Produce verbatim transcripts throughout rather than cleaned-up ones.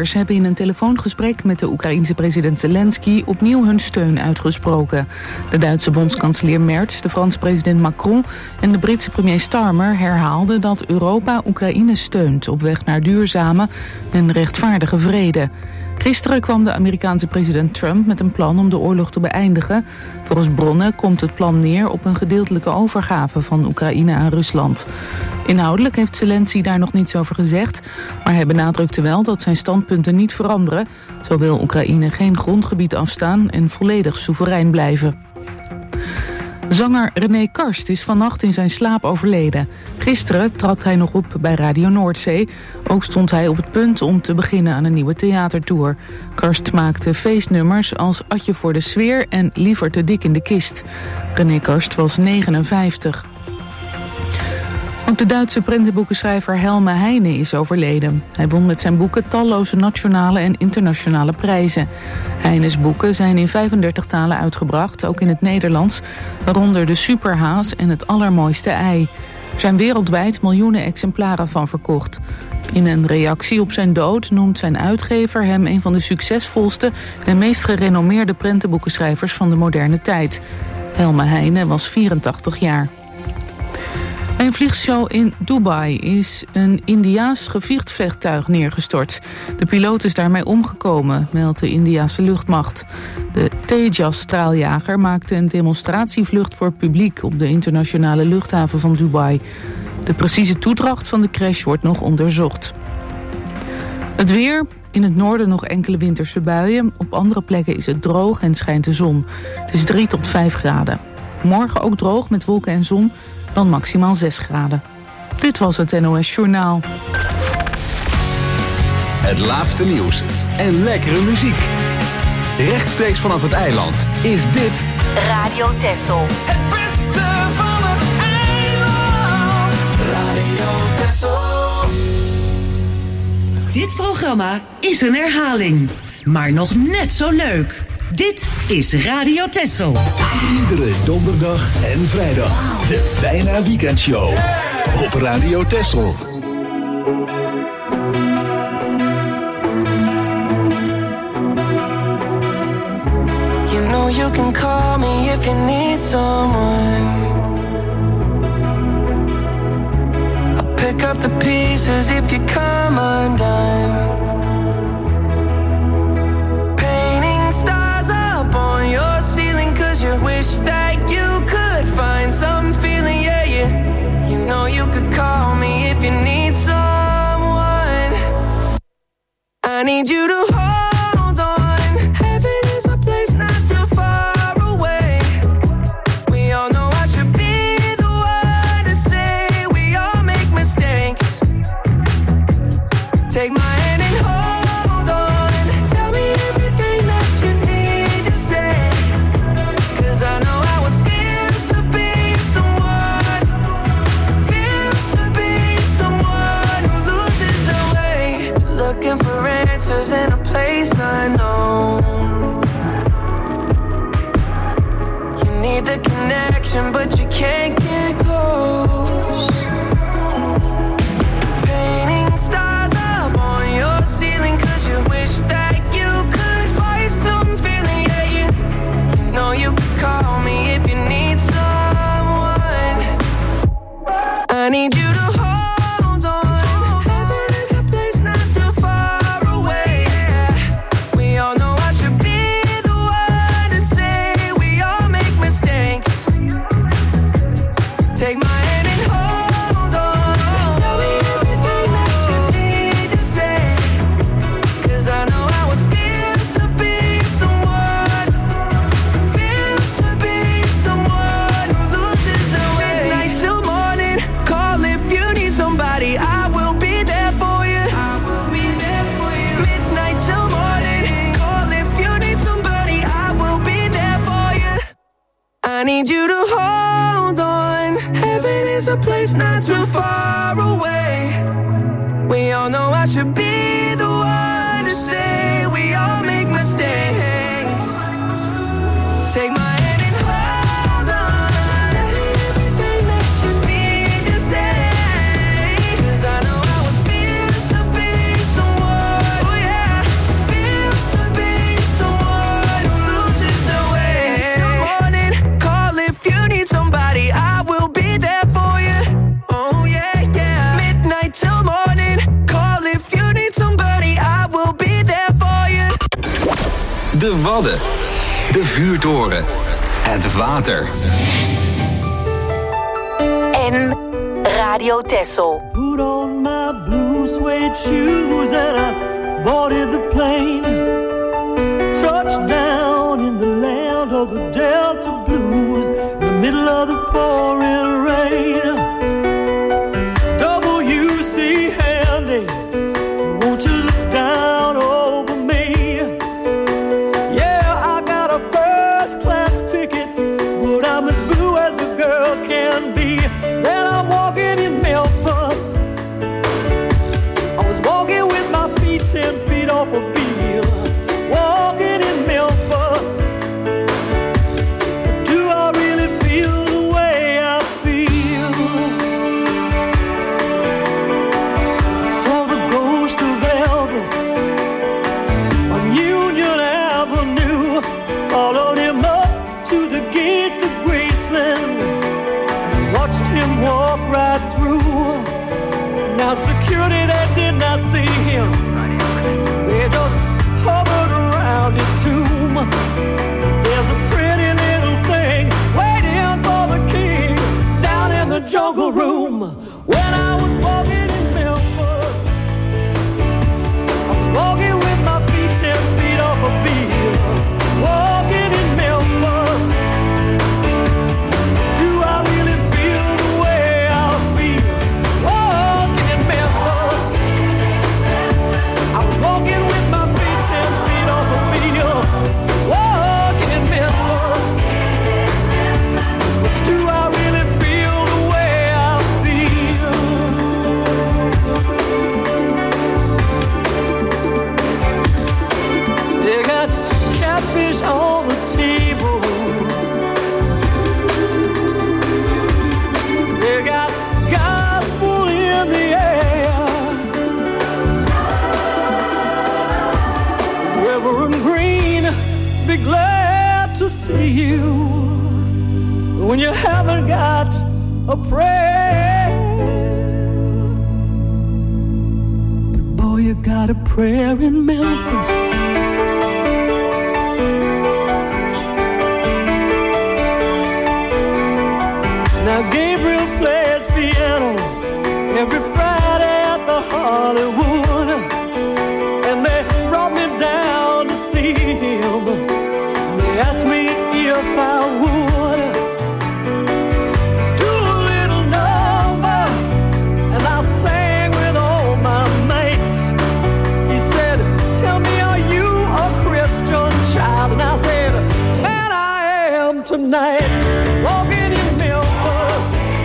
leiders hebben in een telefoongesprek met de Oekraïense president Zelensky opnieuw hun steun uitgesproken. De Duitse bondskanselier Merz, de Franse president Macron en de Britse premier Starmer herhaalden dat Europa Oekraïne steunt op weg naar duurzame en rechtvaardige vrede. Gisteren kwam de Amerikaanse president Trump met een plan om de oorlog te beëindigen. Volgens bronnen komt het plan neer op een gedeeltelijke overgave van Oekraïne aan Rusland. Inhoudelijk heeft Zelensky daar nog niets over gezegd, maar hij benadrukte wel dat zijn standpunten niet veranderen. Zo wil Oekraïne geen grondgebied afstaan en volledig soeverein blijven. Zanger René Karst is vannacht in zijn slaap overleden. Gisteren trad hij nog op bij Radio Noordzee. Ook stond hij op het punt om te beginnen aan een nieuwe theatertour. Karst maakte feestnummers als Atje voor de sfeer en Liever te dik in de kist. René Karst was negenenvijftig. Ook de Duitse prentenboekenschrijver Helme Heine is overleden. Hij won met zijn boeken talloze nationale en internationale prijzen. Heine's boeken zijn in vijfendertig talen uitgebracht, ook in het Nederlands, waaronder De Superhaas en Het Allermooiste Ei. Er zijn wereldwijd miljoenen exemplaren van verkocht. In een reactie op zijn dood noemt zijn uitgever hem een van de succesvolste en meest gerenommeerde prentenboekenschrijvers van de moderne tijd. Helme Heine was vierentachtig jaar. Bij een vliegshow in Dubai is een Indiaas gevechtsvliegtuig neergestort. De piloot is daarmee omgekomen, meldt de Indiase luchtmacht. De Tejas-straaljager maakte een demonstratievlucht voor publiek op de internationale luchthaven van Dubai. De precieze toedracht van de crash wordt nog onderzocht. Het weer. In het noorden nog enkele winterse buien. Op andere plekken is het droog en schijnt de zon. Het is drie tot vijf graden. Morgen ook droog met wolken en zon. Dan maximaal zes graden. Dit was het N O S Journaal. Het laatste nieuws en lekkere muziek. Rechtstreeks vanaf het eiland is dit Radio Texel. Het beste van het eiland. Radio Texel. Dit programma is een herhaling, maar nog net zo leuk. Dit is Radio Texel. Iedere donderdag en vrijdag. De Bijna Weekendshow. Op Radio Texel. You know you can call me if you need someone. I'll pick up the pieces if you come undone. On your ceiling, cause you wish that you could find some feeling, yeah, yeah. You know you could call me if you need someone. I need you to hold on. Heaven is a place not too far away. We all know I should be the one to say we all make mistakes. Take my hand and hold on. Tell me everything that you need. I know how it feels to be someone, feels to be someone who loses their way, looking for answers in a place unknown. You need the connection, but you can't get close. Painting stars up on your ceiling, cause you wish that you could find some feeling, yeah, yeah. You know you could call me if you need someone. I need you to hold on. Heaven is a place not too far away. We all know I should be the one to say we all make mistakes. Take my hand and hold on. Tell me everything that you need to say, cause I know how it feels to be someone, feels to be someone who loses their way. Midnight till morning, call if you need somebody, I will be there for you. I will be there for you. Midnight till morning, call if you need somebody, I will be there for you. I need you to hold on. Heaven is a place not too far away. We all know I should be the one to say we all make mistakes. Take my hand and hold on. Tell me everything that you need to say, cause I know how it feels to be someone, oh yeah, De Wadden. De vuurtoren. Het water. En Radio Texel. Put on my blue suede shoes and I boarded the plane. Touchdown in the land of the Delta Blues, in the middle of the pouring rain. W C Handy, won't you look down over me? Yeah, I got a first class ticket, but I'm as blue as a girl can be. Then I'm walking in Memphis. I was walking with my feet ten feet off a beam. Walking in Memphis. Do I really feel the way I feel? I saw the ghost of Elvis on Union Avenue. Followed him up to the gates of Graceland and watched him walk right through. Now security, they did not see him. They just hovered around his tomb. There's a pretty little thing waiting for the king down in the jungle room. When I was walking in Memphis, I was walking with my feet ten feet off a beam. Walking in Memphis. Do I really feel the way I feel? Walking in Memphis. I was walking with my feet ten feet off a beam. Walking in Memphis. Do I really feel the way I feel? They got catfish on the table. They got gospel in the air. Reverend Green, be glad to see you when you haven't got a prayer. But boy, you got a prayer in Memphis. Now Gabriel plays piano every Friday at the Hollywood, and they brought me down to see him. They asked me if I would do a little number, and I sang with all my mates. He said, "Tell me, are you a Christian child?" And I said, "Man, I am tonight." Walking in Memphis,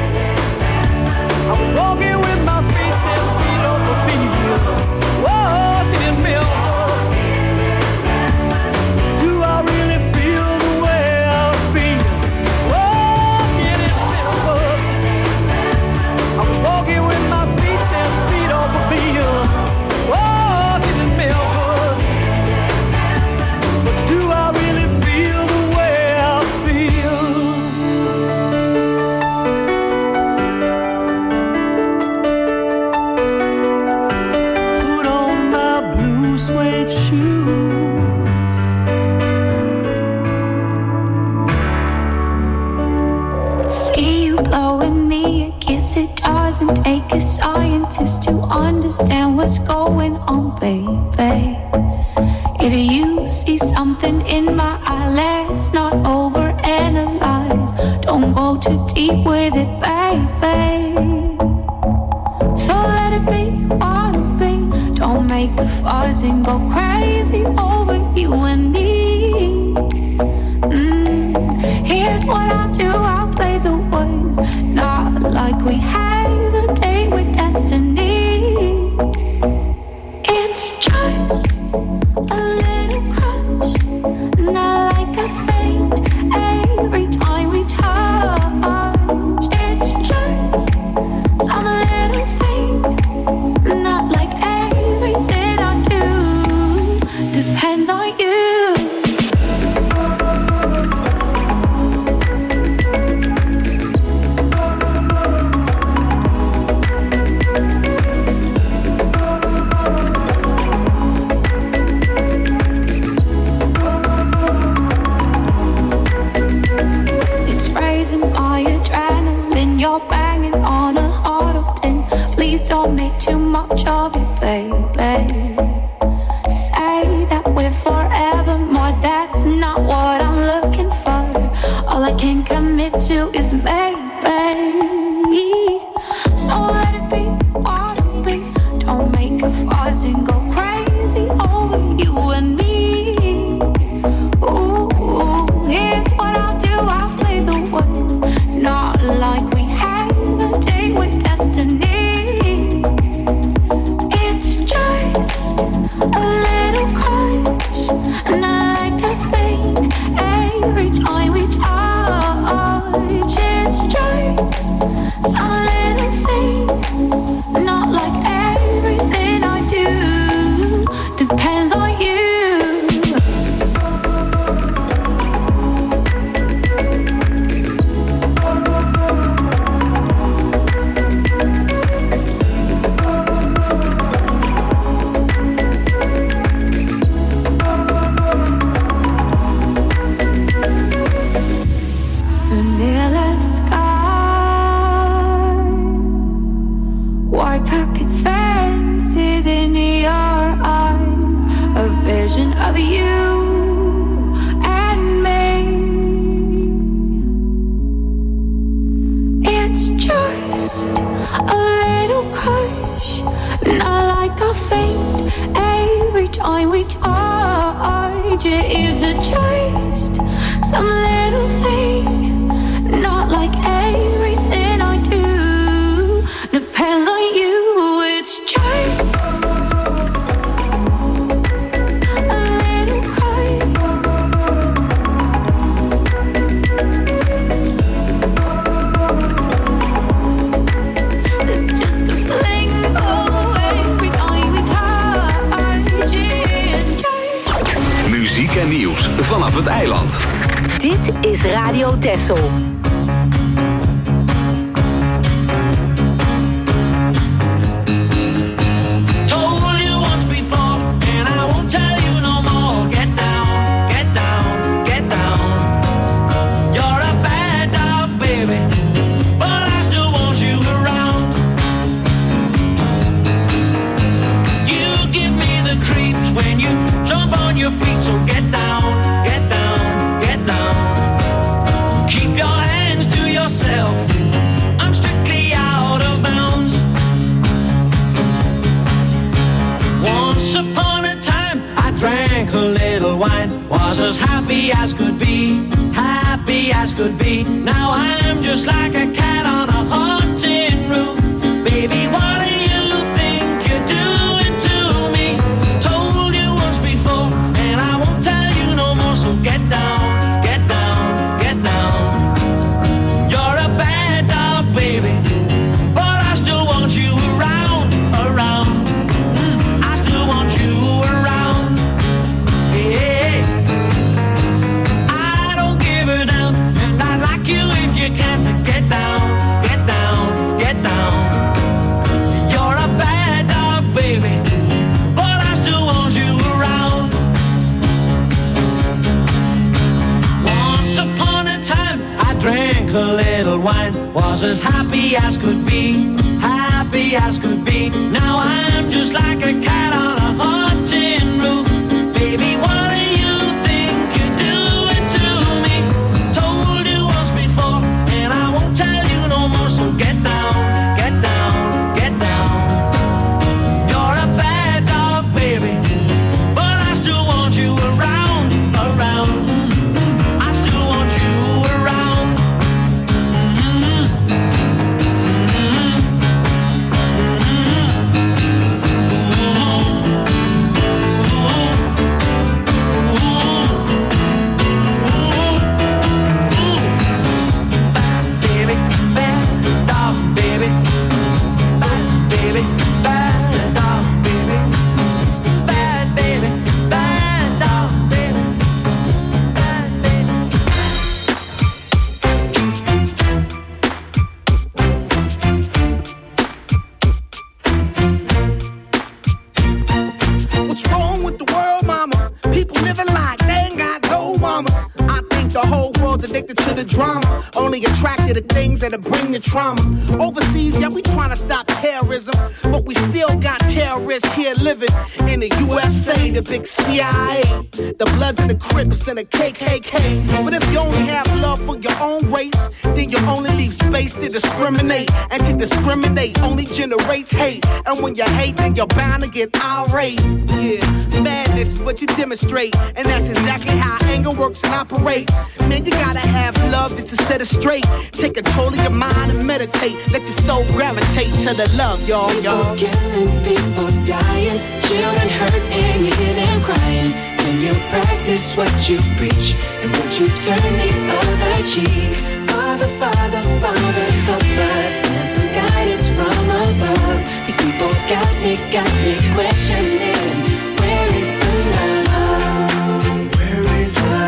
I was walking with my feet ten feet off the beam. Walking in Memphis. Do I really feel the way I feel? Walking in Memphis. I was walking with my feet ten feet off the beam. Walking in Memphis. But do I really feel the way I feel? Put on my blue suede shoes. See you blowing me a kiss. It doesn't take a scientist to understand what's going on, baby. If you see something in my eye, let's not overanalyze. Don't go too deep with it, baby. So let it be what it be. Don't make a fuss and go crazy over you and me. Mm. Here's what I'll do, I'll play the words, not like we have a date with destiny. It's just a little crush, not like a faint every time we touch. It's just some little thing, not like everything I do depends on you. admit to is maybe. So let it be, what it be. Don't make a fuss and go crazy over you and me. Ooh, here's what I'll do, I'll play the words, not like we had a date with destiny. It's just a little crush, and I like a thing every time we touch. It's just some little thing, not like everything I do depends on you. Vanilla skies, white picket fences in your eyes, a vision of you and me. It's just a little crush, not like a faint every time we touch. Is it just some little thing, not like everything I do depends on you. It's just a little cry. It's just a fling, oh, every time we touch. It's just Muziek en nieuws vanaf het eiland. Dit is Radio Texel. Told you once before, and I won't tell you no more. Get down, get down, get down. You're a bad dog, baby, but I still want you around. You give me the creeps when you jump on your feet, so get down, get down, get down. Keep your hands to yourself. I'm strictly out of bounds. Once upon a time, I drank a little wine, was as happy as could be, happy as could be. Now I'm just like a cat on a haunted roof. Baby, what do you think you're doing to me? Told you once before, and I won't tell you no more, so get down, get down, get down. You're a bad dog, baby, but I still want you around, around. Mm, I still want you around. Yeah, I don't give a damn, and I'd like you if you can to get down, get down, get down. You're a bad dog, baby, but I still want you around. Once upon a time, I drank a little wine, was as happy as could be, happy as could be. Now I'm just like a cat on a haunted roof. Baby, what do you think you're doing to me? Told you once before, and I won't tell you no more, so get down, get down, get down. You're a bad dog, baby, but I still want you around, around. I still want you around. Mm-hmm. addicted to the drama, only attracted to things that'll bring the trauma. Overseas, yeah, we trying to stop terrorism, but we still got terrorists here living in the U S A, the big C I A, the Bloods and the Crips and the K K K. But if you only have love for your own race, then you only leave space to discriminate, and to discriminate only generates hate. And when you hate, then you're bound to get irate. Yeah, madness is what you demonstrate, and that's exactly how anger works and operates. Man, you gotta have love just to set it straight. Take control of your mind and meditate. Let your soul gravitate to the love, y'all, y'all. People killing, people dying, children hurt and you hear them crying. When you practice what you preach, and would you turn the other cheek? Father, Father, Father, help us, send some guidance from above. These people got me, got me questioning, where is the love? Where is the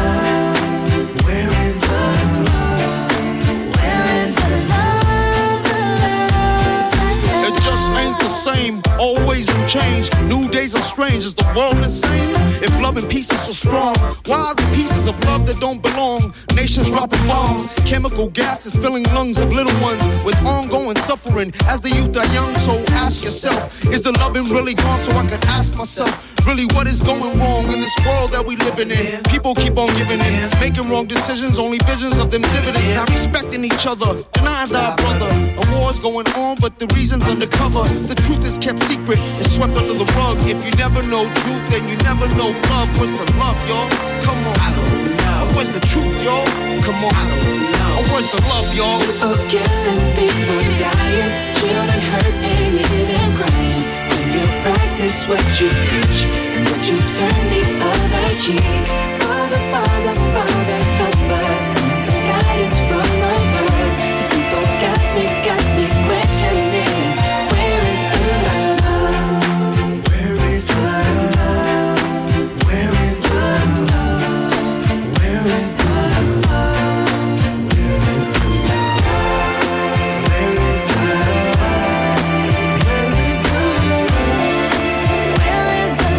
love? Where is the love? Where is the love, the love, the love? It just ain't the same, always in change. New days are strange, is the world insane? If love and peace is so strong, why are the pieces of love that don't belong? Nations dropping bombs, chemical gases filling lungs of little ones with ongoing suffering as the youth are young. So ask yourself, is the loving really gone? So I could ask myself, really what is going wrong in this world that we living in? People keep on giving in, making wrong decisions, only visions of them dividends, not respecting each other, denying thy brother. A war's going on, but the reason's undercover. The truth is kept secret, it's swept under the rug. If you never know truth, then you never know love. Where's the love, y'all? Come on. I don't know. Where's the truth, y'all? Come on. I don't know. Where's the love, y'all? People killing, people dying, children hurt and you hear them crying. When you practice what you preach, and would you turn the other cheek? Father, Father, Father, help us, send some guidance from above. These people got me, got me questioning, where is the love? Where is the love? Where is the love? Where is the love? Where is the love? Where is the love? Where is the love? Where is the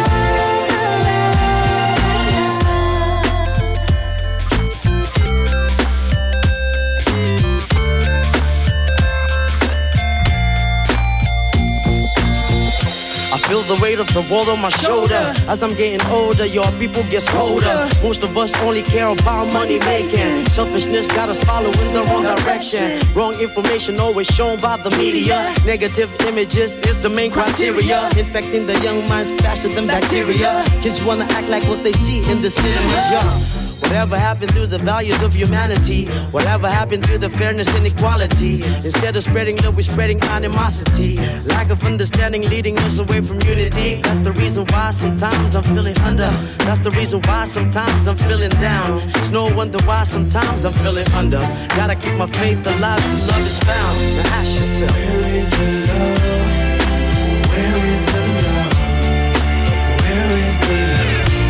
Feel the weight of the world on my shoulder. As I'm getting older, your people get colder. Most of us only care about money making. Selfishness got us following the wrong direction. Wrong information always shown by the media. Negative images is the main criteria. Infecting the young minds faster than bacteria. Kids wanna act like what they see in the cinemas, yeah. Whatever happened to the values of humanity? Whatever happened to the fairness and equality? Instead of spreading love, we're spreading animosity. Lack of understanding leading us away from unity. That's the reason why sometimes I'm feeling under. That's the reason why sometimes I'm feeling down. It's no wonder why sometimes I'm feeling under. Gotta keep my faith alive till love is found. Now ask yourself, where is the love? Where is the love? Where is the love?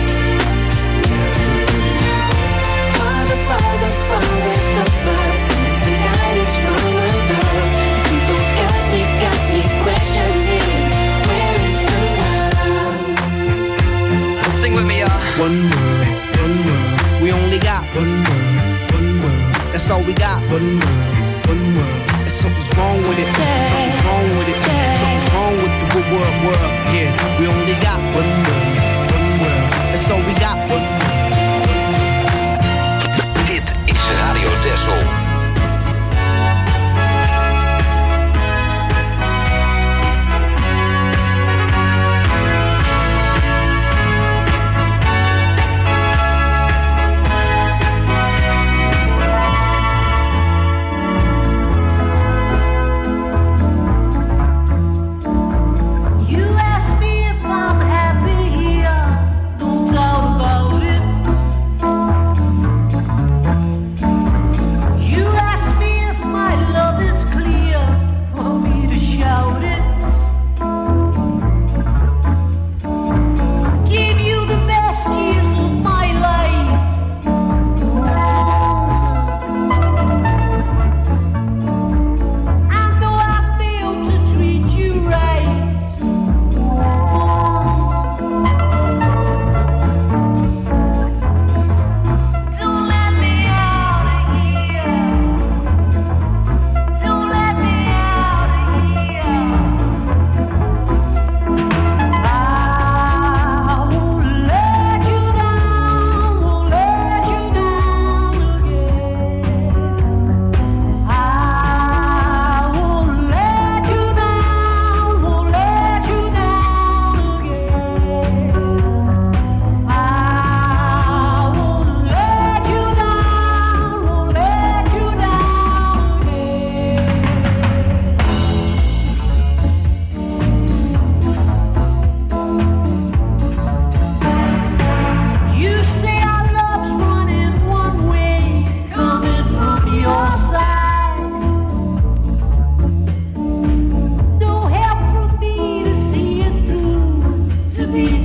Father, Father, help us, send some guidance from above. These people got me, got me questioning, where is the love? Sing with me, y'all. One world, one world. We only got one world, one world. That's all we got. One world, one world. And something's wrong with it. Something's wrong with it. Something's wrong with the good world, world. Yeah, we only got one world, one world. That's all we got. One world. Radio Texel. You ask me if I'm happy here. Don't talk about it.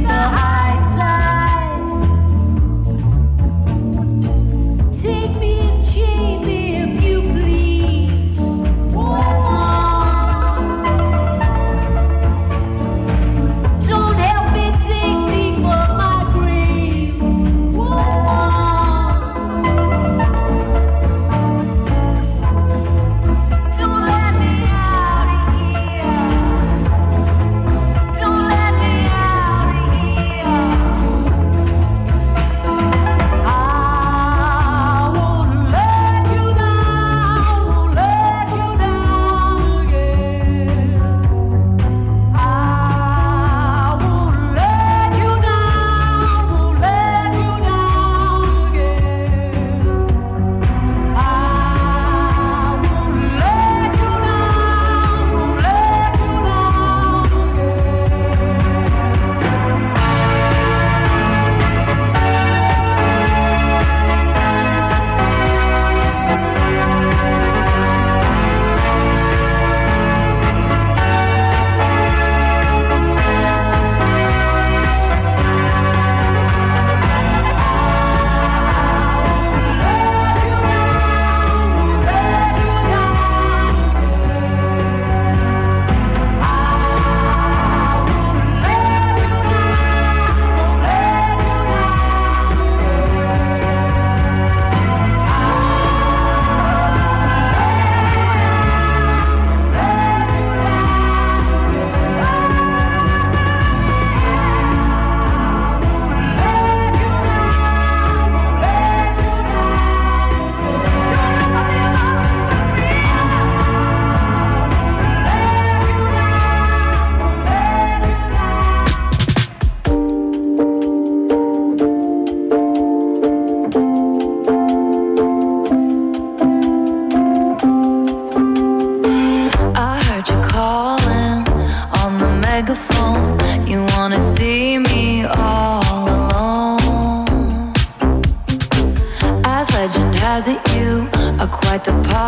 has it you are quite the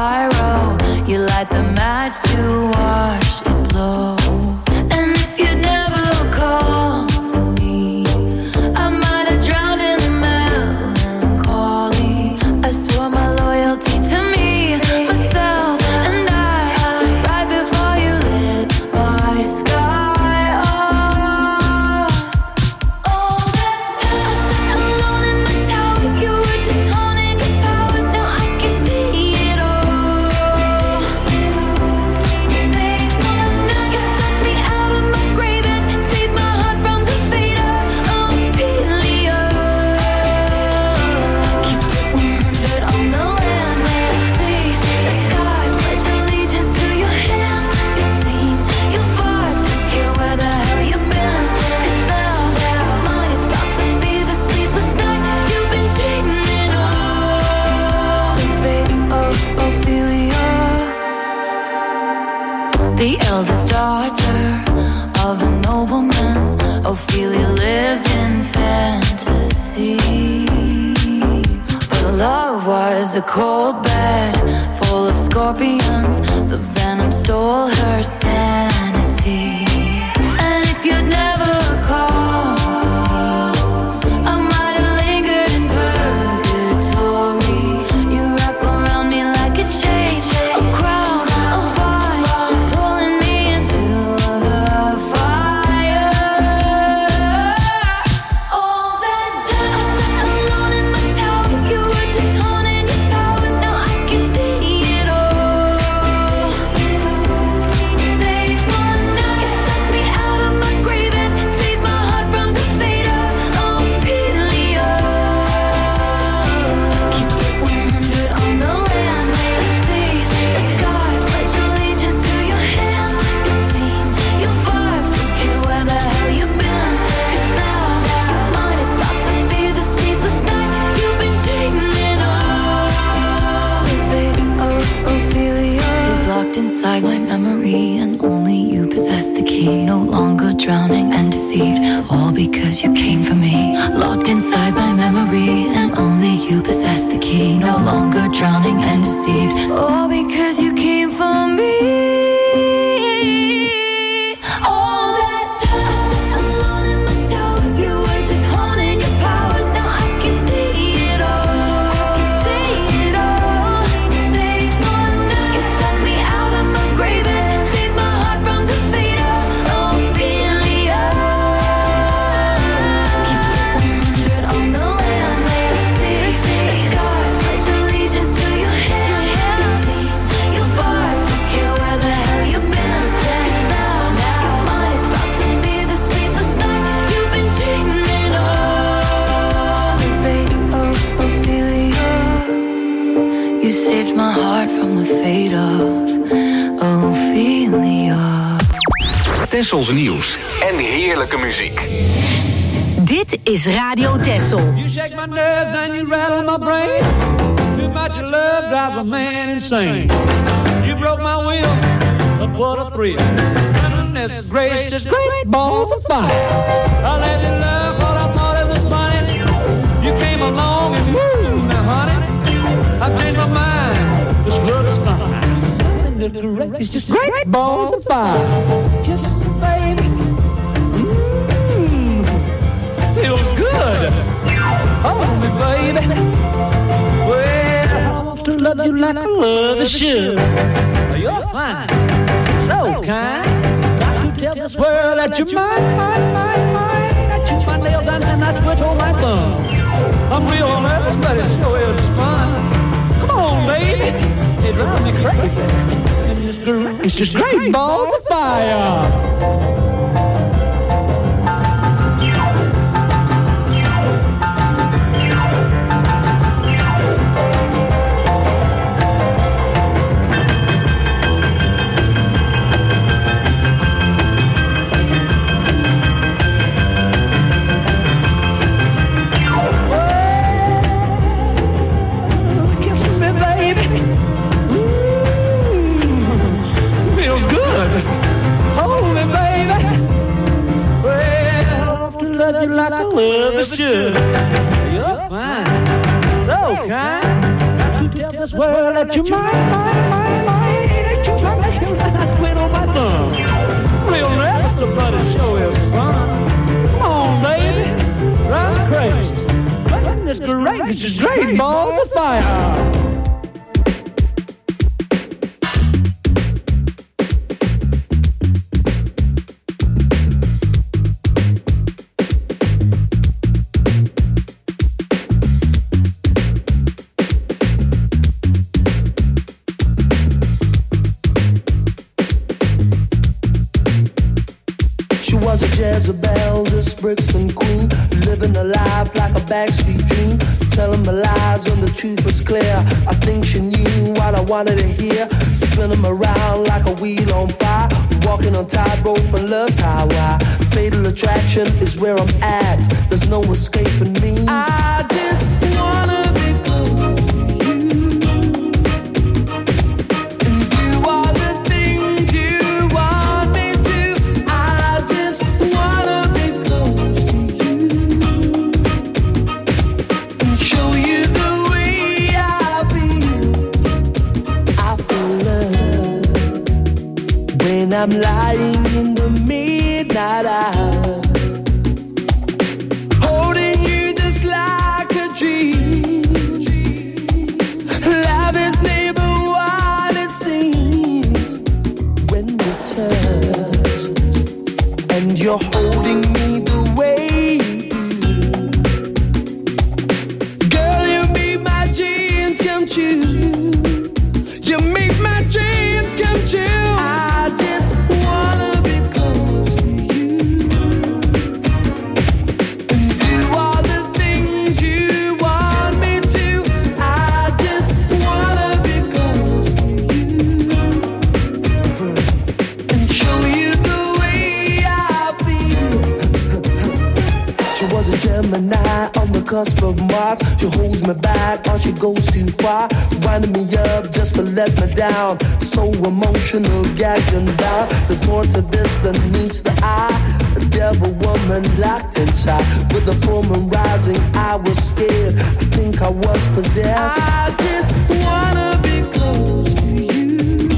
pyro. You light the match to watch it blow. And if you'd never call for me, I might have drowned in the melancholy. I swore my loyalty to me, myself, and I, right before you lit my sky up. All that time I sat alone in my tower, you were just honing your powers. Now I can see it all. They wanna, you took me out of my grave and saved my heart from the fate of Ophelia. Keep it one hundred on the land, the sea, the sky. Pledge allegiance to your hands, your team, your vibes. Don't care where the hell you've been. 'Cause now, now, mine, it's about to be the sleepless night you've been dreaming of. The fate of Ophelia, the eldest daughter of a nobleman. Ophelia lived in fantasy, but love was a cold bed full of scorpions. The venom stole her sanity. And if you'd never called for me, I might have lingered in purgatory. You wrap around me like a chain, a crown, a vine, pulling me into the fire. All that time I sat alone in my tower, you were just honing your powers. Now I can see it all. They saved my heart from the fate of Ophelia. Tessels nieuws en heerlijke muziek. Dit is Radio Tessel. You shake my nerves and you rattle my brain. Too much love drives a man insane. You broke my will, but what a thrill. Goodness gracious, great balls of fire. I let you love what I thought it was funny. You came along and woo, now honey, I've changed my mind. This love is fine. It's just great balls of fire. Just baby. Mmm. Feels good. Hold me, baby. Well, I want to love you like I love you should. You're fine, so kind. Got to tell this world that you're mine, mine, mine, mine. I chew my nails down and I twitch on my thumb. I'm real nervous, but it sure is fun. Come on, baby. It drives me crazy. And it's great, it's just great balls of fire. Love you like I love is good. You're fine, so kind. Got to tell this world that you're mine, mine, mine, mine. That you're mine, that you're mine. I quit on my thumb. Real nervous about it, show is fun. Come on, baby, drive me crazy. Goodness gracious, it's great balls of fire. Jezebel, this Brixton queen, living a life like a backstreet dream, telling my lies when the truth was clear. I think she knew what I wanted to hear, spinning around like a wheel on fire, walking on tightrope and love's highway. Fatal attraction is where I'm at, there's no escaping me. I just wanna be close to you and do all the things you want me to. I just wanna be close to you and show you the way I feel. I feel love when I'm lying in the midnight hour, holding you just like a dream. Love is never what it seems when we touch, and you're holding me the way you do. Girl, you make my dreams come true. You make my dreams come true. I just wanna be close to you and do all the things you want me to. I just wanna be close to you and show you the way I feel. She was a Gemini on the cusp of Mars. She holds me back or she goes too far, winding me up just to let me down. So emotional, gagged and bound. There's more to this than meets the eye. A devil woman locked inside. With the full moon rising, I was scared. I think I was possessed. I just wanna be close to you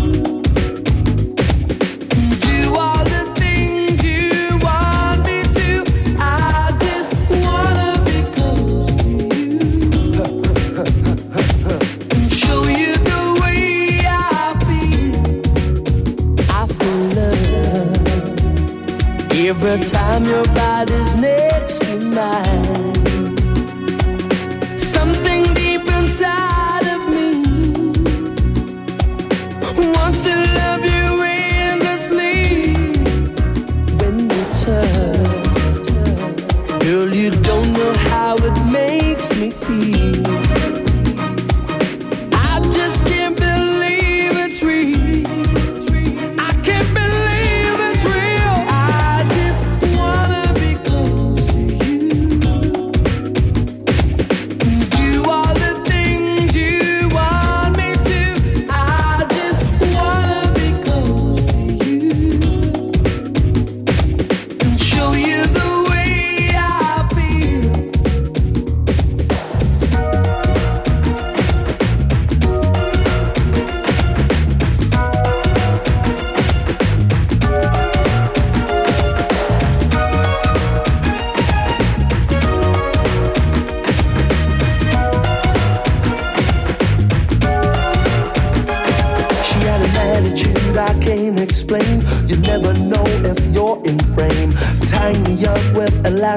and do all the things you want me to. I just wanna be close to you and show you the way I feel. I feel love every time your body's next to mine. Something deep inside of me wants to love you endlessly. When we touch, girl, you don't know how it makes me feel. I just can't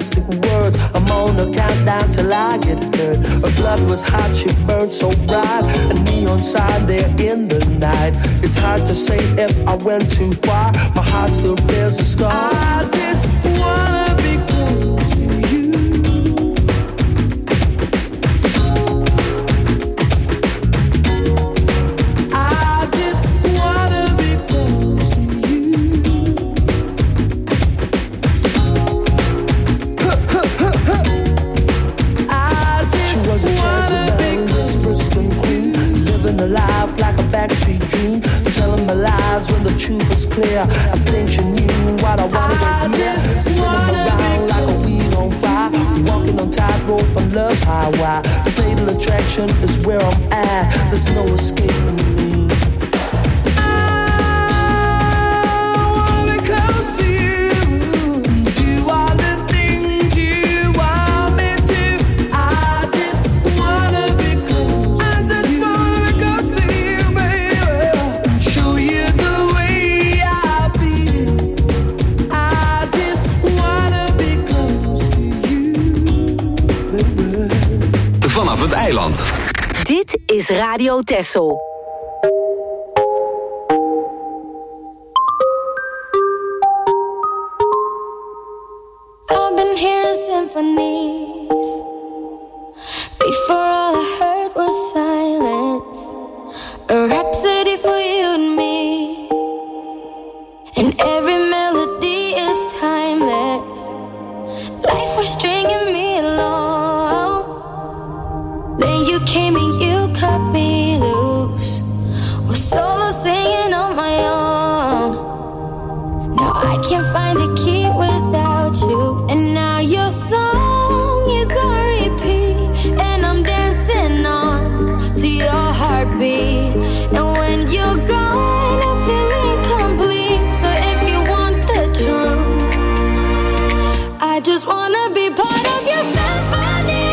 plastic words. I'm on a countdown till I get hurt. Her blood was hot, she burned so bright. A neon sign there in the night. It's hard to say if I went too far. My heart still bears a scar. I just wanna be close to you. I just wanna be close to you. I just she was a Jezebel, a Brixton queen, living a life like a backstreet dream, telling the lies when the truth was clear. I think she knew what I wanted to hear. Spinning around like a wheel on fire, walking on tightrope on love's highway. The fatal attraction is where I'm at. There's no escaping me. Vanaf het eiland. Dit is Radio Texel. I've been hearing symphonies. Before all I heard was silence. A rhapsody for you and me. And every melody is timeless. Life was stringing me along. Then you came and you cut me loose. Was solo singing on my own. Now I can't find the key without you. And now your song is on repeat. And I'm dancing on to your heartbeat. And when you're gone, I feel incomplete. So if you want the truth, I just wanna be part of your symphony.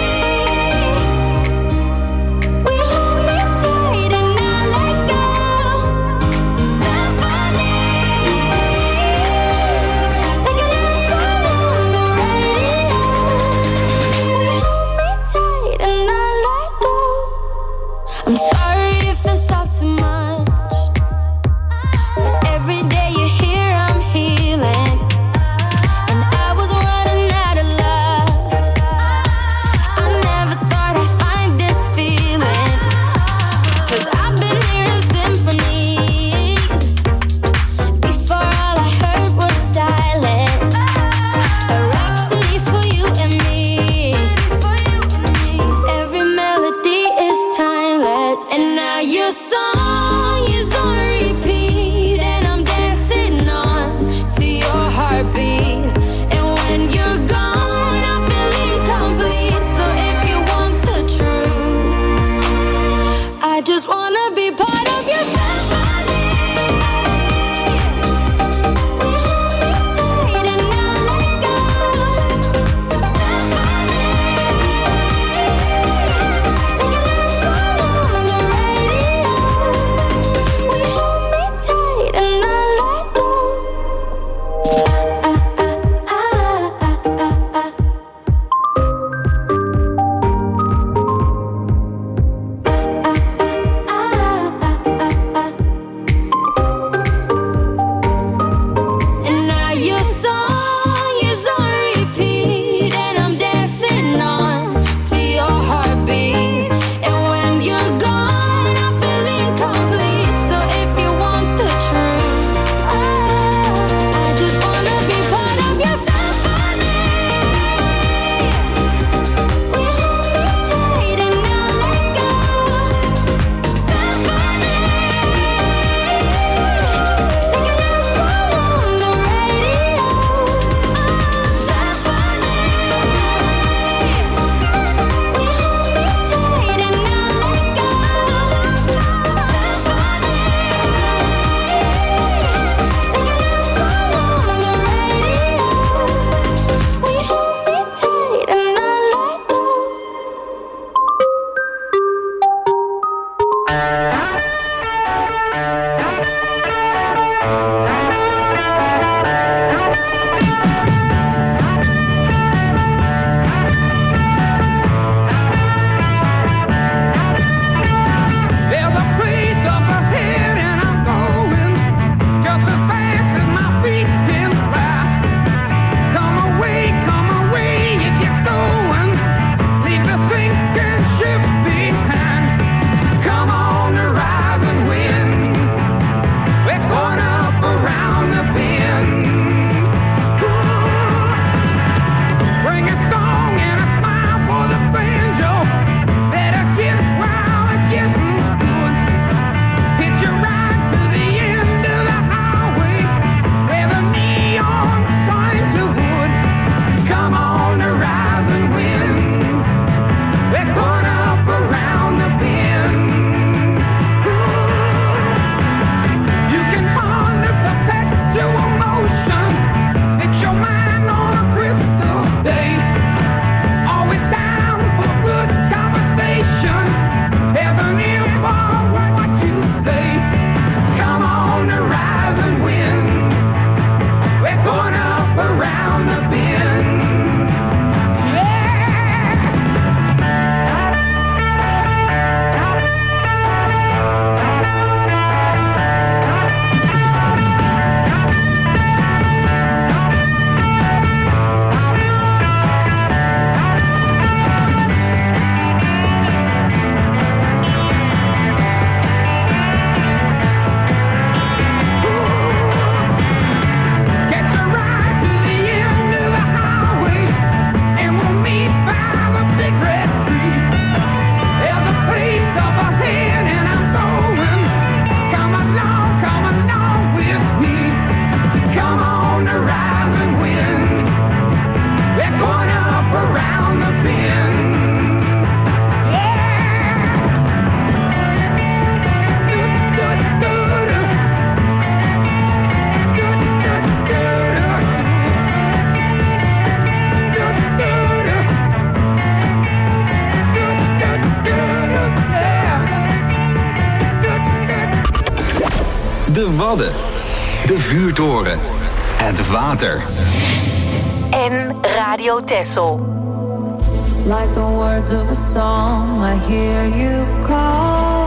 Wadden. De vuurtoren. Het water. En Radio Texel. Like the words of a song, I hear you call.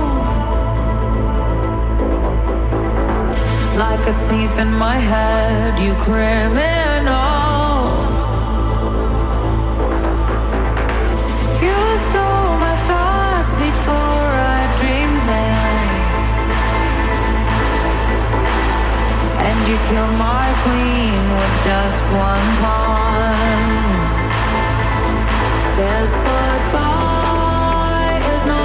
Like a thief in my head, you criminal. You stole my thoughts before I dreamed them, and you killed my queen with just one pawn. This goodbye is no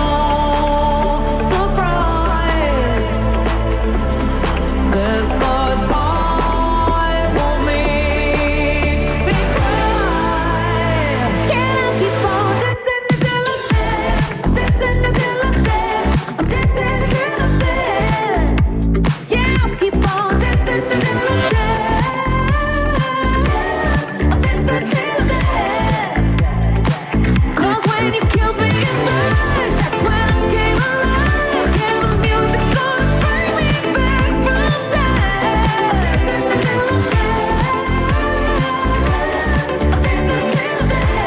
surprise. This goodbye won't make me cry. Can I keep on dancing until I'm dead? Dancing until I'm dead. I'm dancing until I'm dead. Yeah, I'll keep on dancing until I'm dead. I'm dancing until I'm dead. When you killed me inside, that's when I came alive. Yeah, the music's gonna bring me back from death. Dancing until I'm dead. Dancing until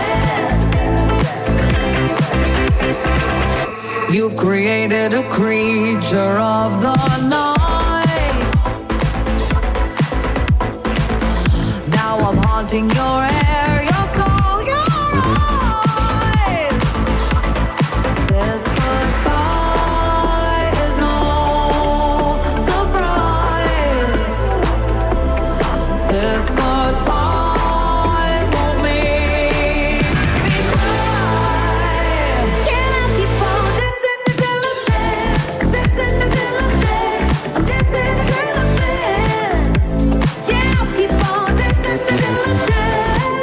I'm dead. You've created a creature of the night. Now I'm haunting your air, your soul, your this goodbye is no surprise. This goodbye won't make me cry. Can I keep on dancing until I'm dead? Dancing until I'm dead. I'm dancing until I'm dead. Yeah, I'll keep on dancing until I'm dead.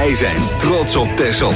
Wij zijn trots op Texel.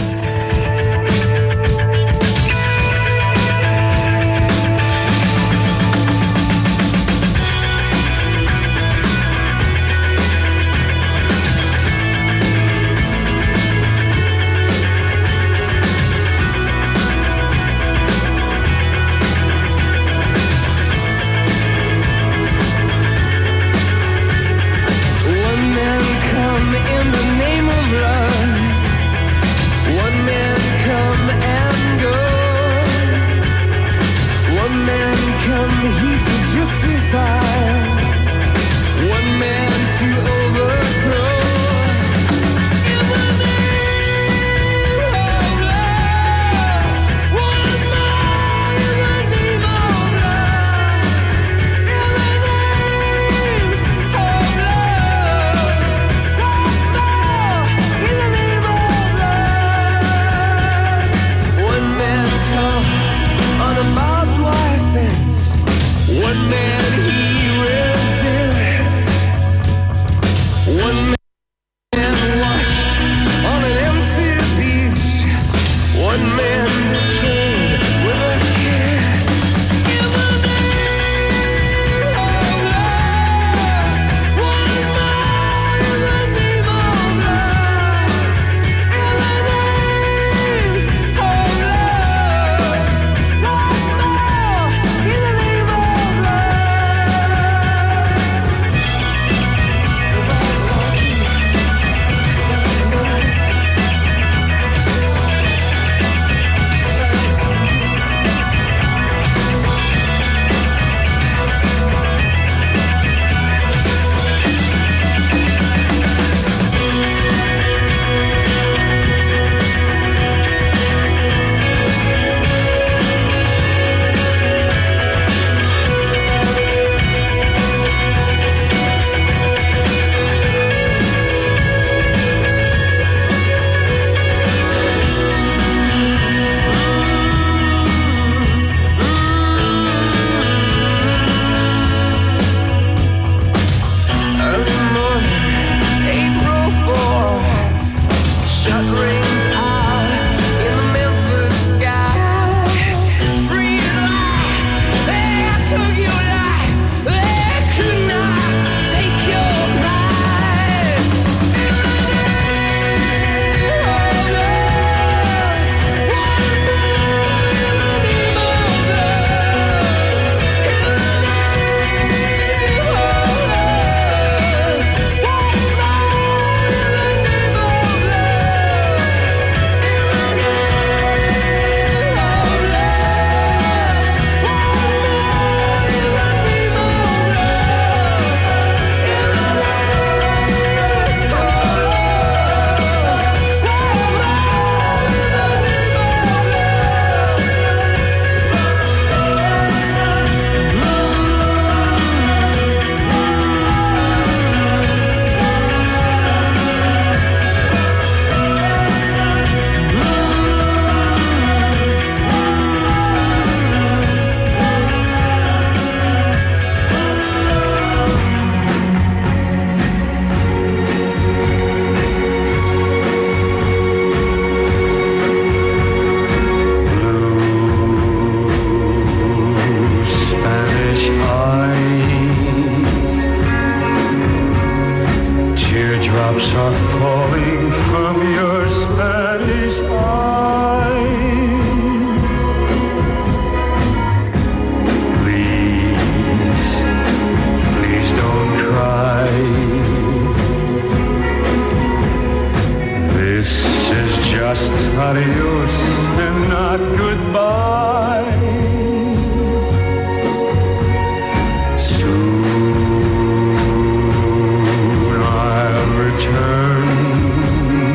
Soon I'll return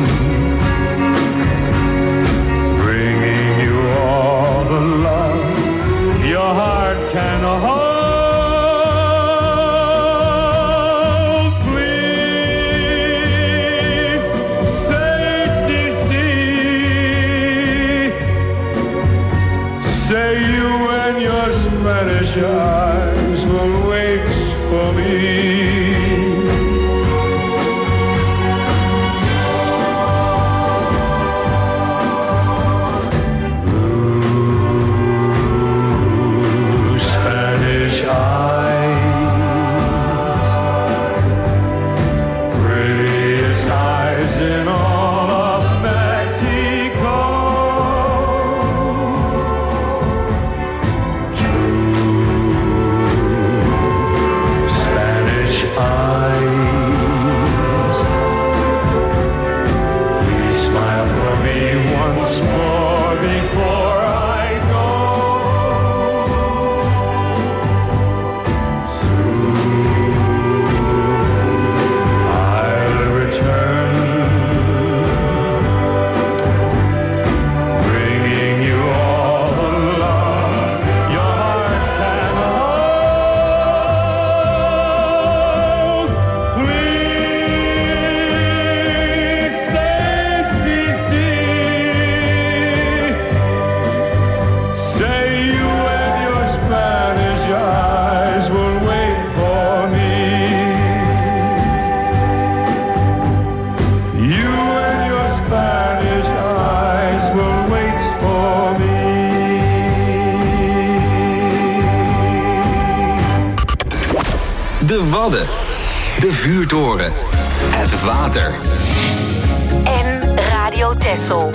eyes. Please smile for me once more before I go. Soon I'll return, bringing you all the love your heart can hold. Please say, see, see. Say you and your Spanish eyes will wait for me. You and your Spanish eyes will wait for me. De Wadden. De vuurtoren. Het water. En Radio Texel.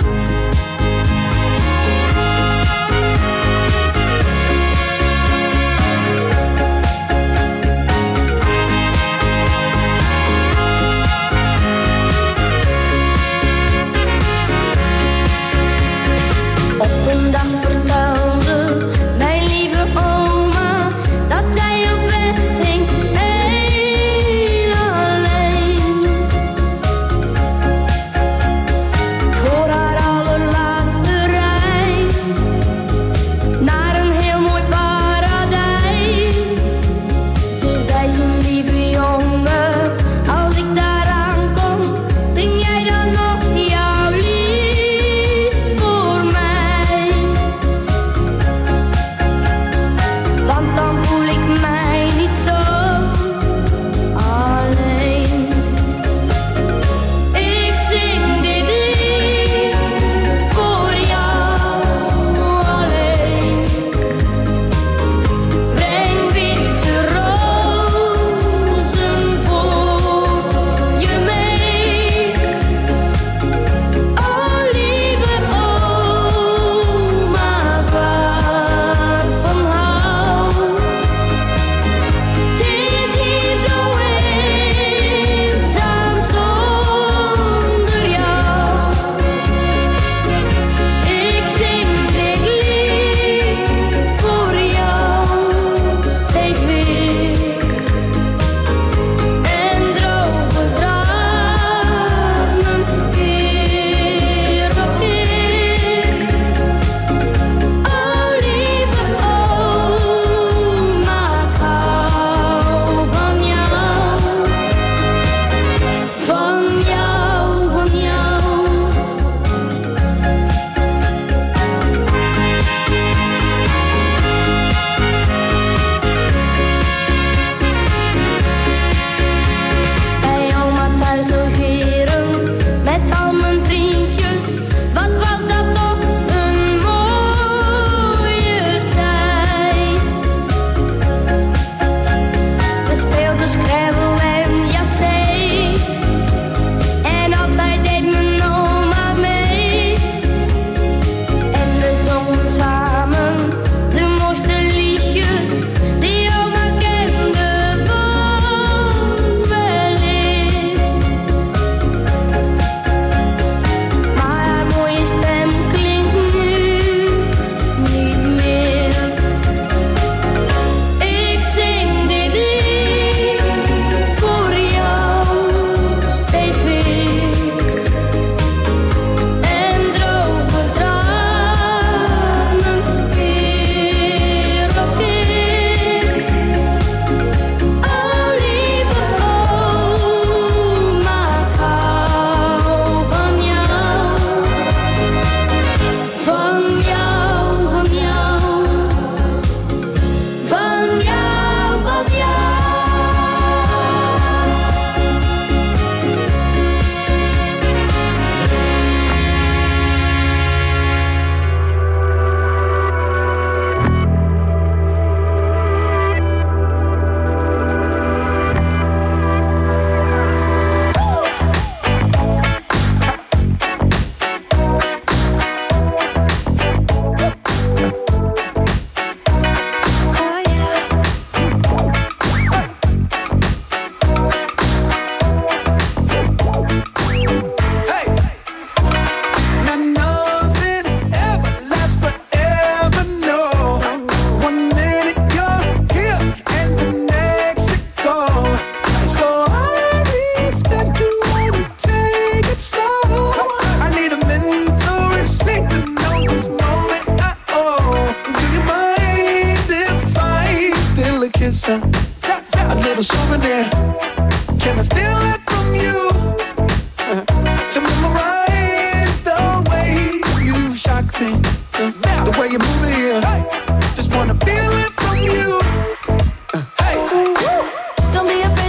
Op een dag vertelde mijn lieve oma dat zij op weg ging, heel alleen. Voor haar alle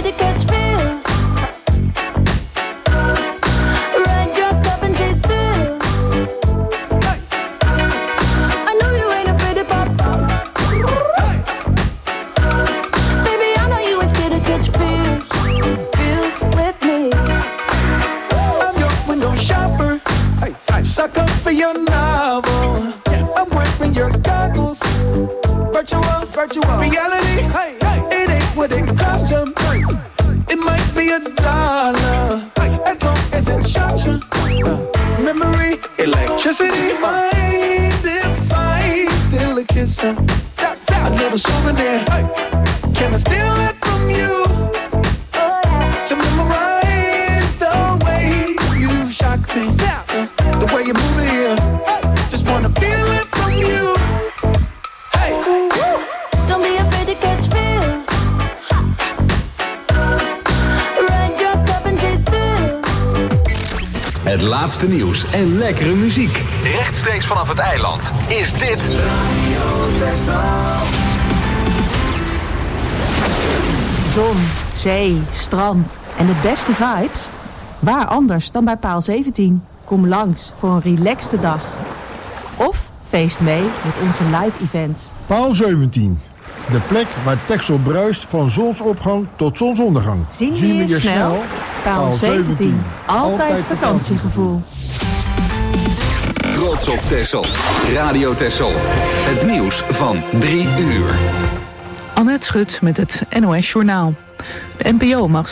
to catch feels. Ride dropped up and chase thrills. I know you ain't afraid of pop. Baby, I know you ain't scared to catch feels. Feels with me. I'm your window shopper. Sucker for your novel. I'm wearing your goggles. Virtual, virtual reality. It ain't what it cost you. It might be a dollar as long as it shot you. Memory, electricity. Mind if I steal a kiss? A little souvenir. Can I steal it from you? To memorize the way you shock me. The way you move it here. Just wanna feel it from you. Hey. Don't be afraid to catch feels. Ride dropped up and chase thrills. Het laatste nieuws en lekkere muziek. Rechtstreeks vanaf het eiland is dit Zon, zee, strand en de beste vibes? Waar anders dan bij Paal zeventien? Kom langs voor een relaxte dag. Of feest mee met onze live events. Paal zeventien. De plek waar Texel bruist van zonsopgang tot zonsondergang. Zien we je snel? Paal zeventien. Altijd vakantiegevoel. Trots op Texel. Radio Texel. Het nieuws van drie uur. Annette Schut met het N O S Journaal. De N P O mag